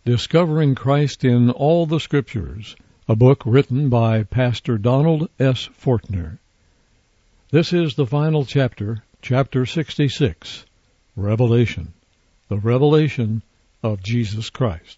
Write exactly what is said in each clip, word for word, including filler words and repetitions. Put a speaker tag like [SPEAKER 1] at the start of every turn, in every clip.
[SPEAKER 1] Discovering Christ in All the Scriptures, a book written by Pastor Donald S. Fortner. This is the final chapter, chapter sixty-six, Revelation, the revelation of Jesus Christ.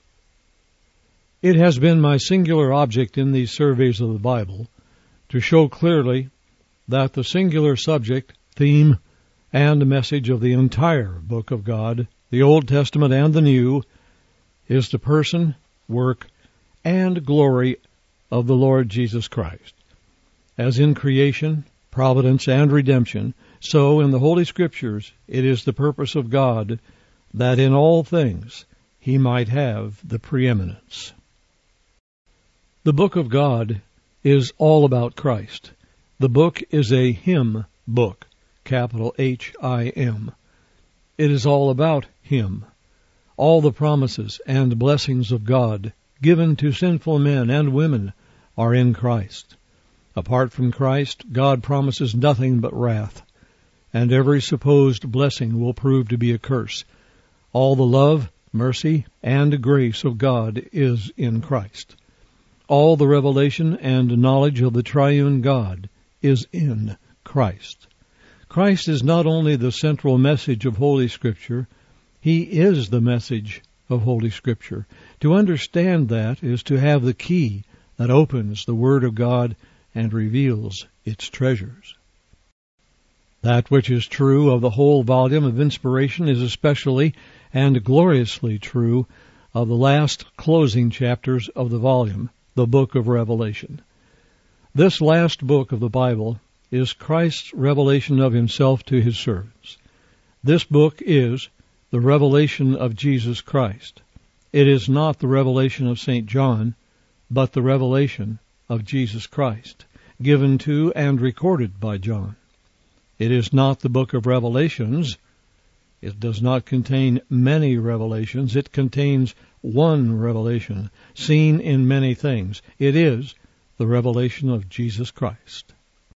[SPEAKER 1] It has been my singular object in these surveys of the Bible to show clearly that the singular subject, theme, and message of the entire book of God, the Old Testament and the New, is the person, work, and glory of the Lord Jesus Christ. As in creation, providence, and redemption, so in the Holy Scriptures it is the purpose of God that in all things he might have the preeminence. The book of God is all about Christ. The book is a hymn book, capital H I M. It is all about him. All the promises and blessings of God given to sinful men and women are in Christ. Apart from Christ, God promises nothing but wrath, and every supposed blessing will prove to be a curse. All the love, mercy, and grace of God is in Christ. All the revelation and knowledge of the triune God is in Christ. Christ is not only the central message of Holy Scripture, he is the message of Holy Scripture. To understand that is to have the key that opens the Word of God and reveals its treasures. That which is true of the whole volume of inspiration is especially and gloriously true of the last closing chapters of the volume, the book of Revelation. This last book of the Bible is Christ's revelation of himself to his servants. This book is the revelation of Jesus Christ. It is not the revelation of Saint John, but the revelation of Jesus Christ, given to and recorded by John. It is not the book of Revelations. It does not contain many revelations. It contains one revelation, seen in many things. It is the revelation of Jesus Christ.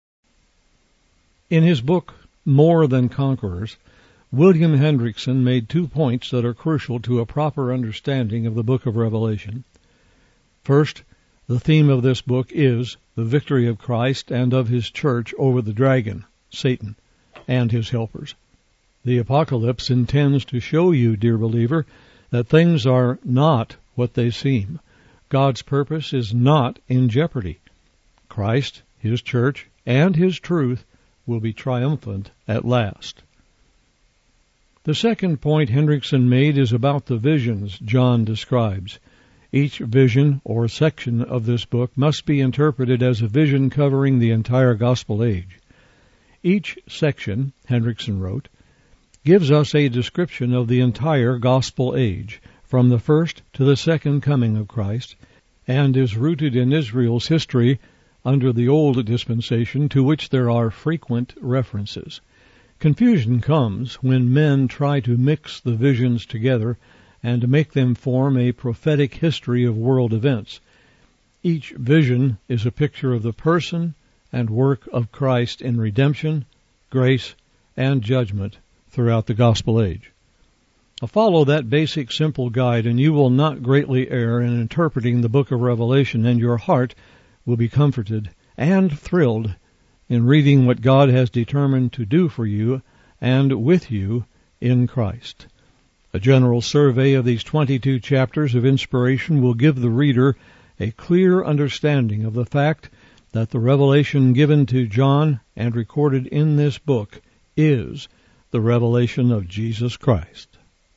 [SPEAKER 1] In his book, More Than Conquerors, William Hendriksen made two points that are crucial to a proper understanding of the book of Revelation. First, the theme of this book is the victory of Christ and of his church over the dragon, Satan, and his helpers. The apocalypse intends to show you, dear believer, that things are not what they seem. God's purpose is not in jeopardy. Christ, his church, and his truth will be triumphant at last. The second point Hendriksen made is about the visions John describes. Each vision or section of this book must be interpreted as a vision covering the entire gospel age. Each section, Hendriksen wrote, gives us a description of the entire gospel age, from the first to the second coming of Christ, and is rooted in Israel's history under the old dispensation, to which there are frequent references. Confusion comes when men try to mix the visions together and make them form a prophetic history of world events. Each vision is a picture of the person and work of Christ in redemption, grace, and judgment throughout the gospel age. Follow that basic, simple guide, and you will not greatly err in interpreting the book of Revelation, and your heart will be comforted and thrilled in reading what God has determined to do for you and with you in Christ. A general survey of these twenty-two chapters of inspiration will give the reader a clear understanding of the fact that the revelation given to John and recorded in this book is the revelation of Jesus Christ.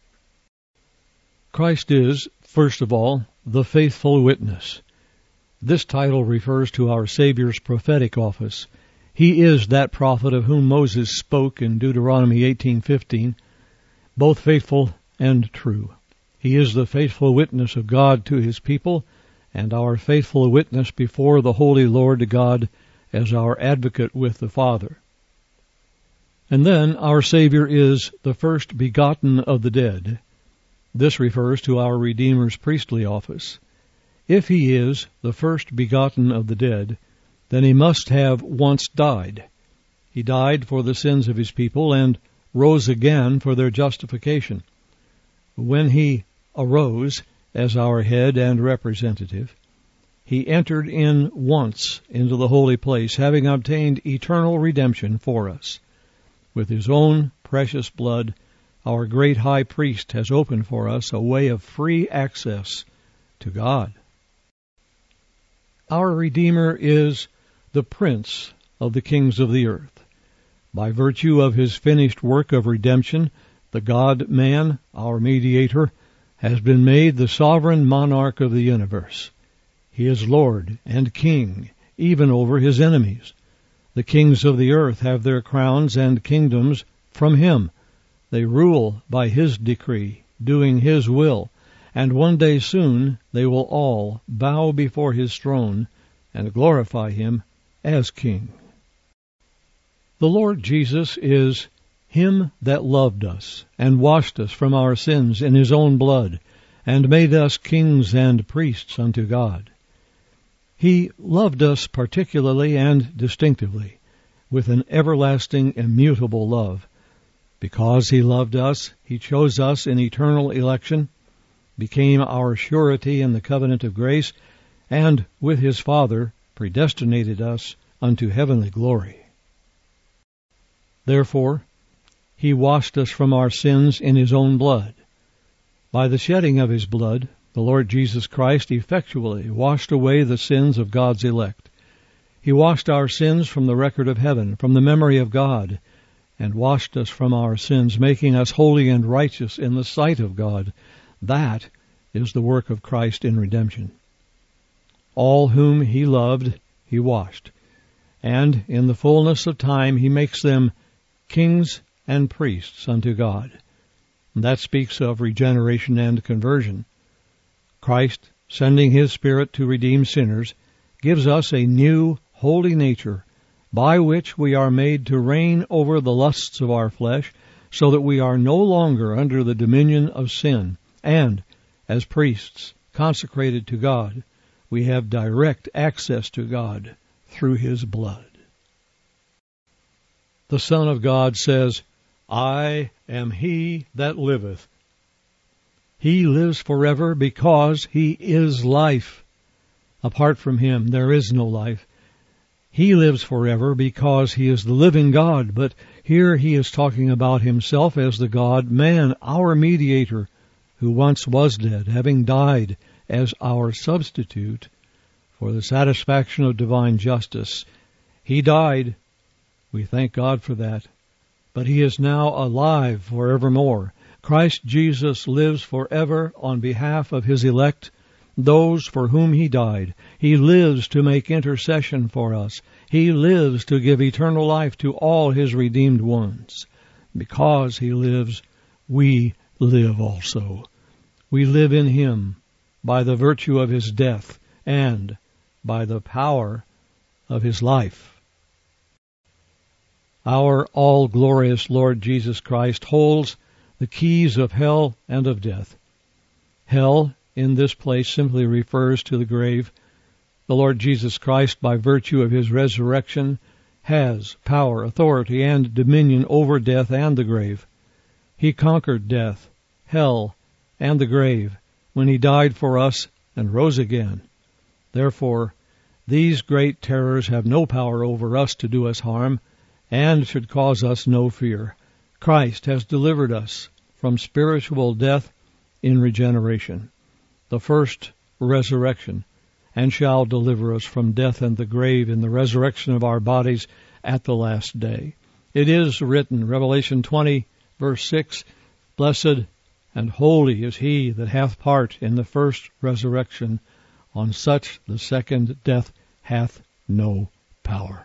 [SPEAKER 1] Christ is, first of all, the faithful witness. This title refers to our Savior's prophetic office. He is that prophet of whom Moses spoke in Deuteronomy eighteen fifteen, both faithful and true. He is the faithful witness of God to his people, and our faithful witness before the Holy Lord God as our advocate with the Father. And then our Savior is the first begotten of the dead. This refers to our Redeemer's priestly office. If he is the first begotten of the dead, then he must have once died. He died for the sins of his people and rose again for their justification. When he arose, as our head and representative. He entered in once into the holy place, having obtained eternal redemption for us. With his own precious blood, our great high priest has opened for us a way of free access to God. Our Redeemer is the Prince of the kings of the earth. By virtue of his finished work of redemption, the God-man, our mediator, has been made the sovereign monarch of the universe. He is Lord and King, even over his enemies. The kings of the earth have their crowns and kingdoms from him. They rule by his decree, doing his will, and one day soon they will all bow before his throne and glorify him as King. The Lord Jesus is him that loved us and washed us from our sins in his own blood, and made us kings and priests unto God. He loved us particularly and distinctively, with an everlasting, immutable love. Because he loved us, he chose us in eternal election, became our surety in the covenant of grace, and with his Father predestinated us unto heavenly glory. Therefore, he washed us from our sins in his own blood. By the shedding of his blood, the Lord Jesus Christ effectually washed away the sins of God's elect. He washed our sins from the record of heaven, from the memory of God, and washed us from our sins, making us holy and righteous in the sight of God. That is the work of Christ in redemption. All whom he loved, he washed, and in the fullness of time he makes them kings and priests unto God. And that speaks of regeneration and conversion. Christ, sending his Spirit to redeem sinners, gives us a new, holy nature, by which we are made to reign over the lusts of our flesh, so that we are no longer under the dominion of sin, and, as priests consecrated to God, we have direct access to God through his blood. The Son of God says, I am he that liveth. He lives forever because he is life. Apart from him, there is no life. He lives forever because he is the living God, but here he is talking about himself as the God-man, our mediator, who once was dead, having died as our substitute for the satisfaction of divine justice. He died. We thank God for that. But he is now alive forevermore. Christ Jesus lives forever on behalf of his elect, those for whom he died. He lives to make intercession for us. He lives to give eternal life to all his redeemed ones. Because he lives, we live also. We live in him by the virtue of his death and by the power of his life. Our all-glorious Lord Jesus Christ holds the keys of hell and of death. Hell, in this place, simply refers to the grave. The Lord Jesus Christ, by virtue of his resurrection, has power, authority, and dominion over death and the grave. He conquered death, hell, and the grave when he died for us and rose again. Therefore, these great terrors have no power over us to do us harm, and should cause us no fear. Christ has delivered us from spiritual death in regeneration, the first resurrection, and shall deliver us from death and the grave in the resurrection of our bodies at the last day. It is written, Revelation twenty, verse six, Blessed and holy is he that hath part in the first resurrection. On such the second death hath no power.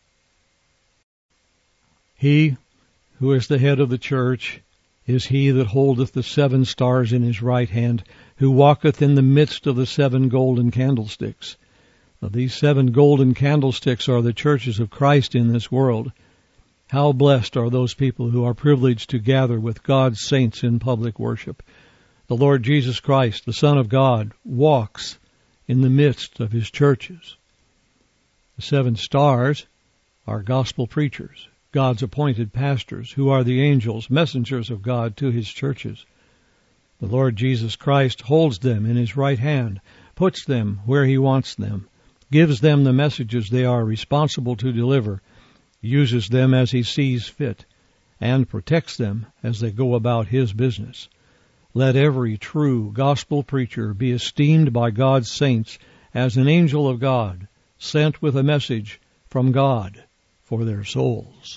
[SPEAKER 1] He who is the head of the church is he that holdeth the seven stars in his right hand, who walketh in the midst of the seven golden candlesticks. Now, these seven golden candlesticks are the churches of Christ in this world. How blessed are those people who are privileged to gather with God's saints in public worship. The Lord Jesus Christ, the Son of God, walks in the midst of his churches. The seven stars are gospel preachers, God's appointed pastors, who are the angels, messengers of God to his churches. The Lord Jesus Christ holds them in his right hand, puts them where he wants them, gives them the messages they are responsible to deliver, uses them as he sees fit, and protects them as they go about his business. Let every true gospel preacher be esteemed by God's saints as an angel of God, sent with a message from God for their souls.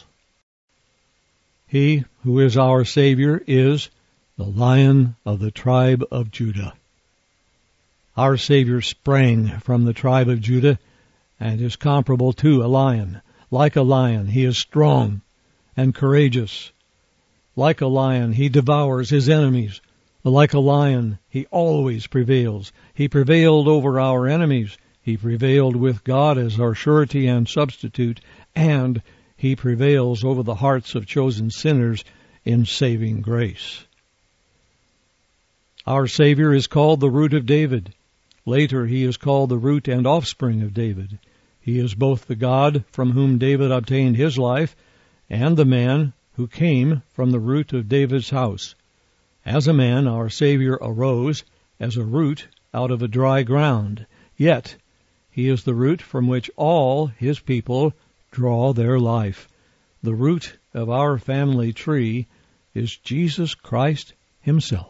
[SPEAKER 1] He who is our Savior is the Lion of the tribe of Judah. Our Savior sprang from the tribe of Judah and is comparable to a lion. Like a lion, he is strong and courageous. Like a lion, he devours his enemies. Like a lion, he always prevails. He prevailed over our enemies. He prevailed with God as our surety and substitute, and he prevails over the hearts of chosen sinners in saving grace. Our Savior is called the Root of David. Later he is called the root and offspring of David. He is both the God from whom David obtained his life and the man who came from the root of David's house. As a man, our Savior arose as a root out of a dry ground, yet he is the root from which all his people draw their life. The root of our family tree is Jesus Christ himself.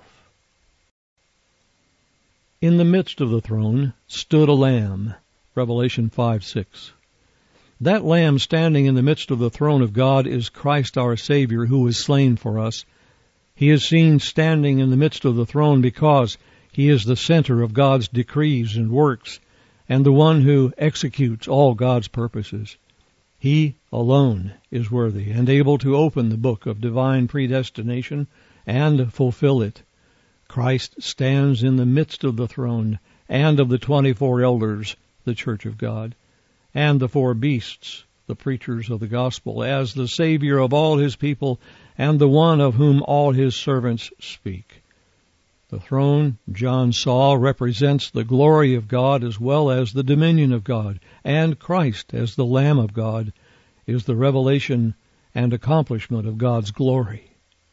[SPEAKER 1] In the midst of the throne stood a lamb, Revelation five six. That lamb standing in the midst of the throne of God is Christ our Savior, who was slain for us. He is seen standing in the midst of the throne because he is the center of God's decrees and works, and the one who executes all God's purposes. He alone is worthy and able to open the book of divine predestination and fulfill it. Christ stands in the midst of the throne and of the twenty-four elders, the church of God, and the four beasts, the preachers of the gospel, as the Savior of all his people and the one of whom all his servants speak. The throne, John saw, represents the glory of God as well as the dominion of God, and Christ, as the Lamb of God, is the revelation and accomplishment of God's glory.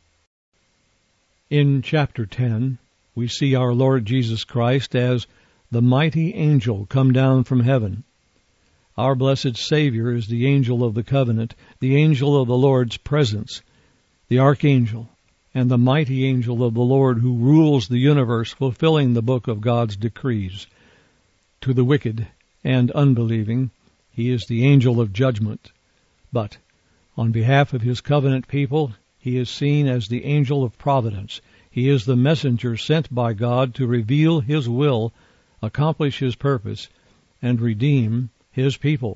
[SPEAKER 1] In chapter ten, we see our Lord Jesus Christ as the mighty angel come down from heaven. Our blessed Savior is the angel of the covenant, the angel of the Lord's presence, the archangel, and the mighty angel of the Lord who rules the universe, fulfilling the book of God's decrees. To the wicked and unbelieving, he is the angel of judgment. But on behalf of his covenant people, he is seen as the angel of providence. He is the messenger sent by God to reveal his will, accomplish his purpose, and redeem his people.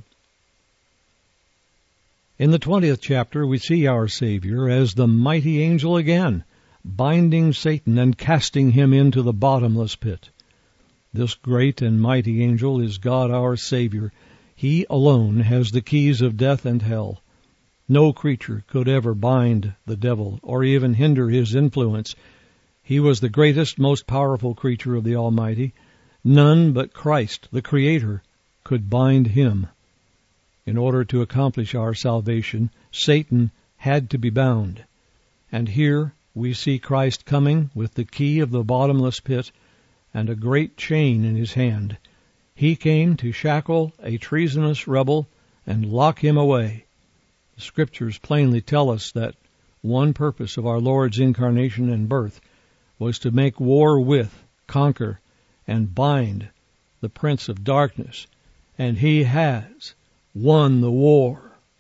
[SPEAKER 1] In the twentieth chapter, we see our Savior as the mighty angel again, binding Satan and casting him into the bottomless pit. This great and mighty angel is God our Savior. He alone has the keys of death and hell. No creature could ever bind the devil or even hinder his influence. He was the greatest, most powerful creature of the Almighty. None but Christ, the Creator, could bind him. In order to accomplish our salvation, Satan had to be bound. And here we see Christ coming with the key of the bottomless pit and a great chain in his hand. He came to shackle a treasonous rebel and lock him away. The Scriptures plainly tell us that one purpose of our Lord's incarnation and birth was to make war with, conquer, and bind the prince of darkness, and he has won the war.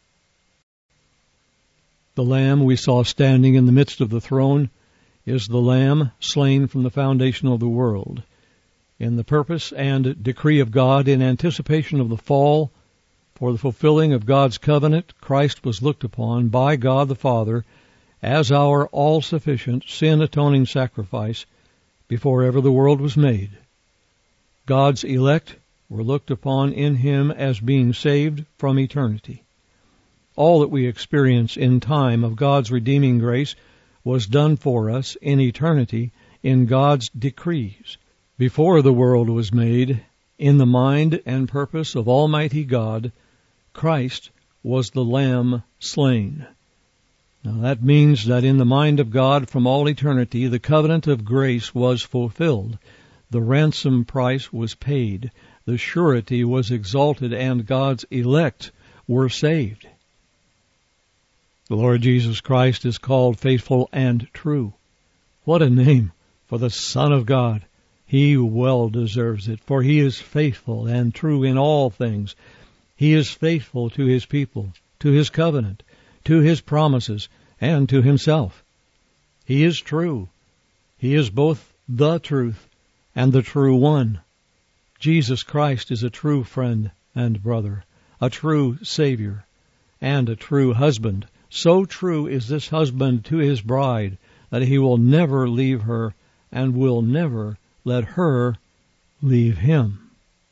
[SPEAKER 1] The Lamb we saw standing in the midst of the throne is the Lamb slain from the foundation of the world. In the purpose and decree of God, in anticipation of the fall, for the fulfilling of God's covenant, Christ was looked upon by God the Father as our all-sufficient, sin-atoning sacrifice before ever the world was made. God's elect were looked upon in him as being saved from eternity. All that we experience in time of God's redeeming grace was done for us in eternity in God's decrees. Before the world was made, in the mind and purpose of Almighty God, Christ was the Lamb slain. Now that means that in the mind of God from all eternity, the covenant of grace was fulfilled. The ransom price was paid. The surety was exalted, and God's elect were saved. The Lord Jesus Christ is called faithful and true. What a name for the Son of God. He well deserves it, for he is faithful and true in all things. He is faithful to his people, to his covenant, to his promises, and to himself. He is true. He is both the truth and the true one. Jesus Christ is a true friend and brother, a true Savior, and a true husband. So true is this husband to his bride that he will never leave her and will never let her leave him.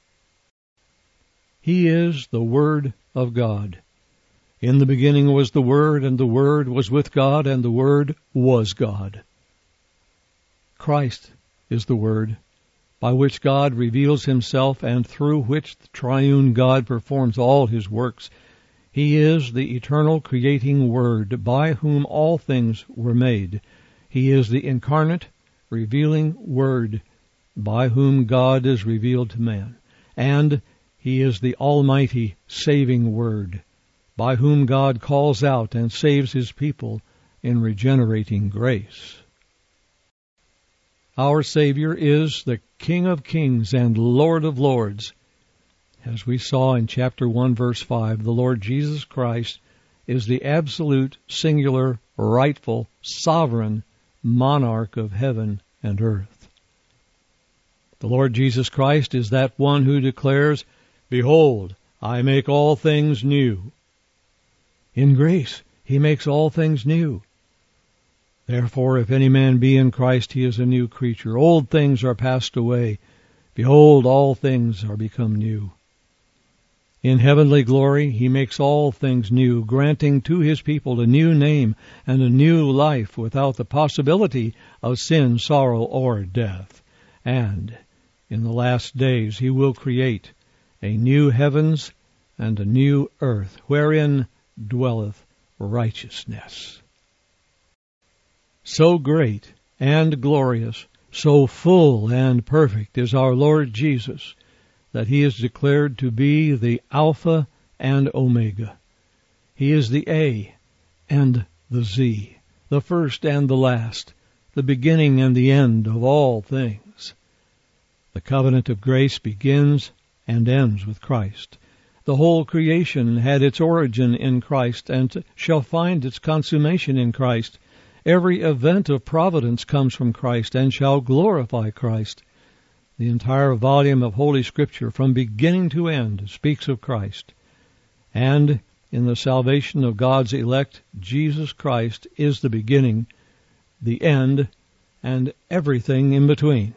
[SPEAKER 1] He is the Word of God. In the beginning was the Word, and the Word was with God, and the Word was God. Christ is the Word, by which God reveals himself and through which the triune God performs all his works. He is the eternal creating Word, by whom all things were made. He is the incarnate, revealing Word, by whom God is revealed to man. And he is the almighty saving Word, by whom God calls out and saves his people in regenerating grace. Our Savior is the King of kings and Lord of lords. As we saw in chapter one, verse five, the Lord Jesus Christ is the absolute, singular, rightful, sovereign monarch of heaven and earth. The Lord Jesus Christ is that one who declares, "Behold, I make all things new." In grace, he makes all things new. Therefore, if any man be in Christ, he is a new creature. Old things are passed away. Behold, all things are become new. In heavenly glory, he makes all things new, granting to his people a new name and a new life without the possibility of sin, sorrow, or death. And in the last days, he will create a new heavens and a new earth, wherein dwelleth righteousness. So great and glorious, so full and perfect is our Lord Jesus, that he is declared to be the Alpha and Omega. He is the A and the Z, the first and the last, the beginning and the end of all things. The covenant of grace begins and ends with Christ. The whole creation had its origin in Christ and shall find its consummation in Christ. Every event of providence comes from Christ and shall glorify Christ. The entire volume of Holy Scripture, from beginning to end, speaks of Christ. And in the salvation of God's elect, Jesus Christ is the beginning, the end, and everything in between.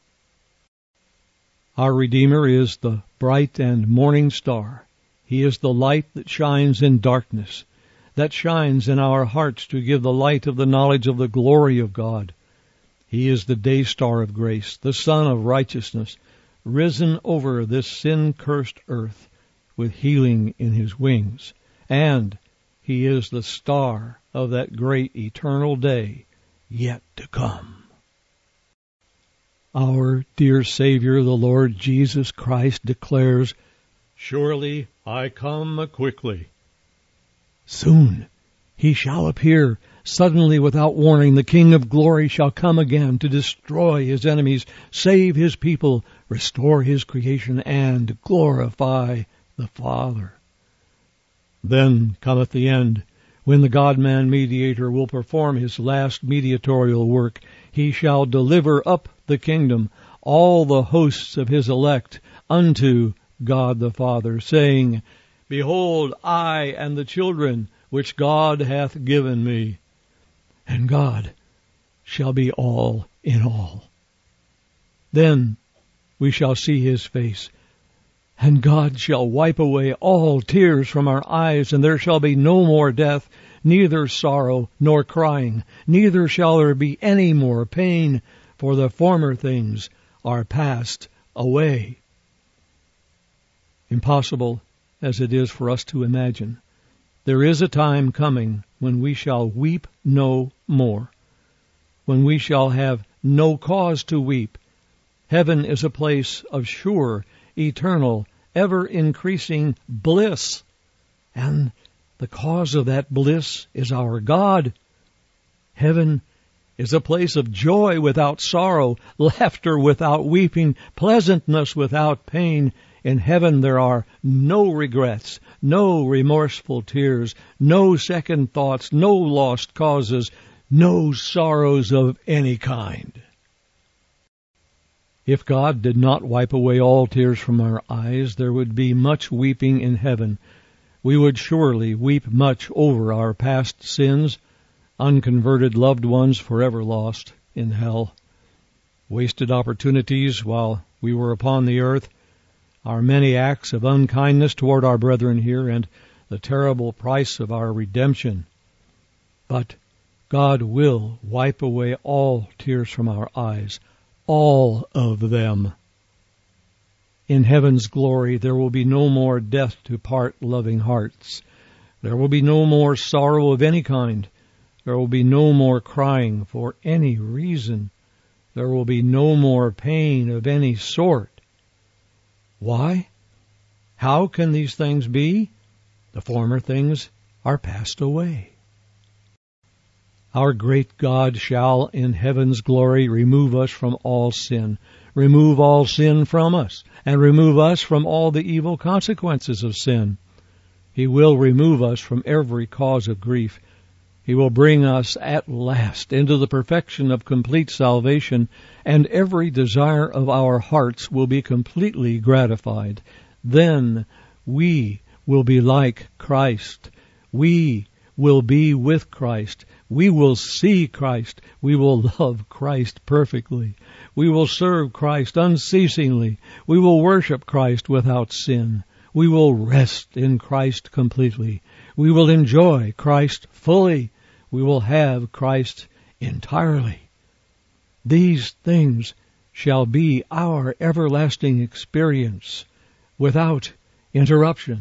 [SPEAKER 1] Our Redeemer is the bright and morning star. He is the light that shines in darkness, that shines in our hearts to give the light of the knowledge of the glory of God. He is the day star of grace, the sun of righteousness, risen over this sin-cursed earth with healing in his wings. And he is the star of that great eternal day yet to come. Our dear Savior, the Lord Jesus Christ, declares, "Surely I come quickly." Soon he shall appear. Suddenly, without warning, the King of glory shall come again to destroy his enemies, save his people, restore his creation, and glorify the Father. Then cometh the end, when the God-man mediator will perform his last mediatorial work. He shall deliver up the kingdom, all the hosts of his elect, unto God the Father, saying, "Behold, I and the children which God hath given me." And God shall be all in all. Then we shall see his face, and God shall wipe away all tears from our eyes, and there shall be no more death, neither sorrow nor crying, neither shall there be any more pain, for the former things are passed away. Impossible as it is for us to imagine, There is a time coming when we shall weep no more, when we shall have no cause to weep. Heaven is a place of sure, eternal, ever-increasing bliss, and the cause of that bliss is our God. Heaven is a place of joy without sorrow, laughter without weeping, pleasantness without pain. In heaven there are no regrets, no remorseful tears, no second thoughts, no lost causes, no sorrows of any kind. If God did not wipe away all tears from our eyes, there would be much weeping in heaven. We would surely weep much over our past sins, unconverted loved ones forever lost in hell, wasted opportunities while we were upon the earth, our many acts of unkindness toward our brethren here, and the terrible price of our redemption. But God will wipe away all tears from our eyes, all of them. In heaven's glory there will be no more death to part loving hearts. There will be no more sorrow of any kind. There will be no more crying for any reason. There will be no more pain of any sort. Why? How can these things be? The former things are passed away. Our great God shall in heaven's glory remove us from all sin, remove all sin from us, and remove us from all the evil consequences of sin. He will remove us from every cause of grief. He will bring us at last into the perfection of complete salvation, and every desire of our hearts will be completely gratified. Then we will be like Christ. We will be with Christ. We will see Christ. We will love Christ perfectly. We will serve Christ unceasingly. We will worship Christ without sin. We will rest in Christ completely. We will enjoy Christ fully. We will have Christ entirely. These things shall be our everlasting experience without interruption.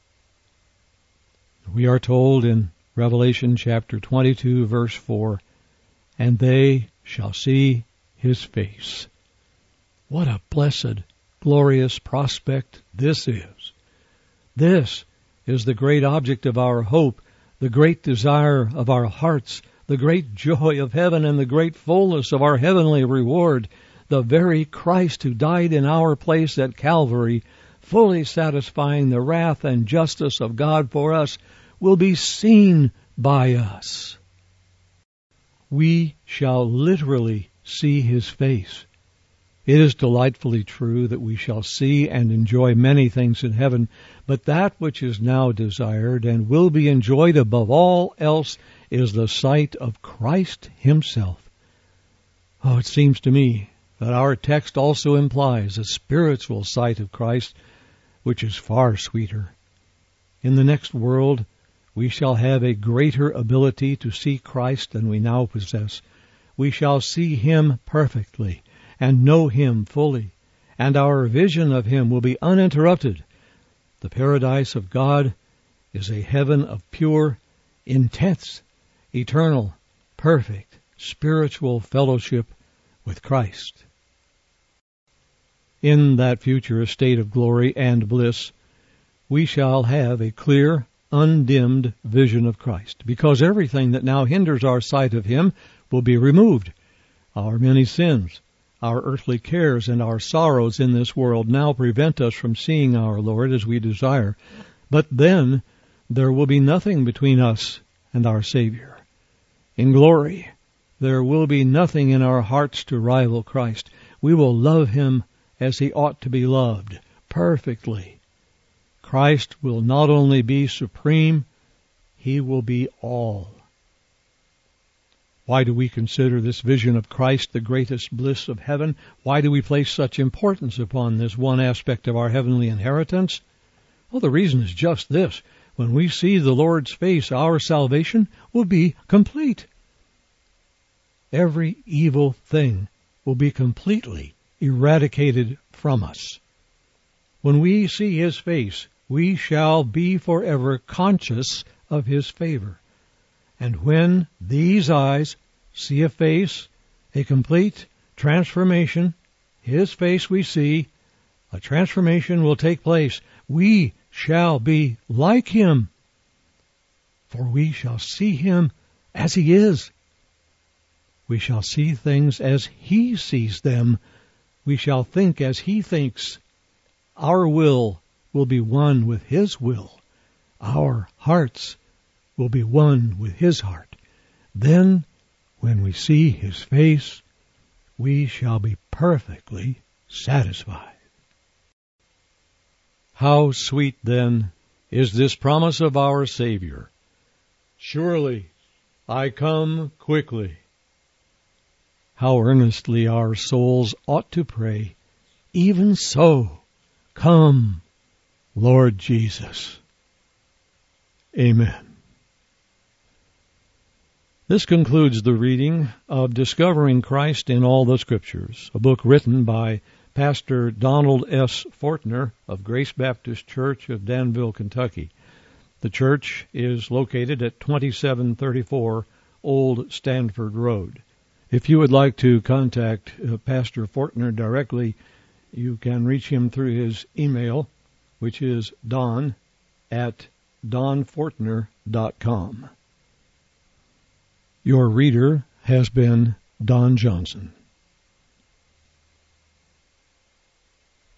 [SPEAKER 1] We are told in Revelation chapter twenty-two, verse four, and they shall see his face. What a blessed, glorious prospect this is. This is the great object of our hope, the great desire of our hearts, the great joy of heaven, and the great fullness of our heavenly reward. The very Christ who died in our place at Calvary, fully satisfying the wrath and justice of God for us, will be seen by us. We shall literally see his face. It is delightfully true that we shall see and enjoy many things in heaven, but that which is now desired and will be enjoyed above all else is the sight of Christ himself. Oh, it seems to me that our text also implies a spiritual sight of Christ, which is far sweeter. In the next world, we shall have a greater ability to see Christ than we now possess. We shall see him perfectly and know him fully, and our vision of him will be uninterrupted. The paradise of God is a heaven of pure, intense, eternal, perfect, spiritual fellowship with Christ. In that future estate of glory and bliss, we shall have a clear, undimmed vision of Christ, because everything that now hinders our sight of him will be removed. Our many sins, our earthly cares, and our sorrows in this world now prevent us from seeing our Lord as we desire. But then there will be nothing between us and our Savior. In glory, there will be nothing in our hearts to rival Christ. We will love him as he ought to be loved, perfectly. Christ will not only be supreme, he will be all. Why do we consider this vision of Christ the greatest bliss of heaven? Why do we place such importance upon this one aspect of our heavenly inheritance? Well, the reason is just this. When we see the Lord's face, our salvation will be complete. Every evil thing will be completely eradicated from us. When we see his face, we shall be forever conscious of his favor. And when these eyes see a face, a complete transformation, his face we see, a transformation will take place. We shall be like him, for we shall see him as he is. We shall see things as he sees them. We shall think as he thinks. Our will will be one with his will. Our hearts will be one with his heart. Then, when we see his face, we shall be perfectly satisfied. How sweet, then, is this promise of our Savior. Surely I come quickly. How earnestly our souls ought to pray, even so, come, Lord Jesus. Amen. This concludes the reading of Discovering Christ in All the Scriptures, a book written by Pastor Donald S. Fortner of Grace Baptist Church of Danville, Kentucky. The church is located at twenty-seven thirty-four Old Stanford Road. If you would like to contact uh, Pastor Fortner directly, you can reach him through his email, which is don at donfortner dot com. Your reader has been Don Johnson.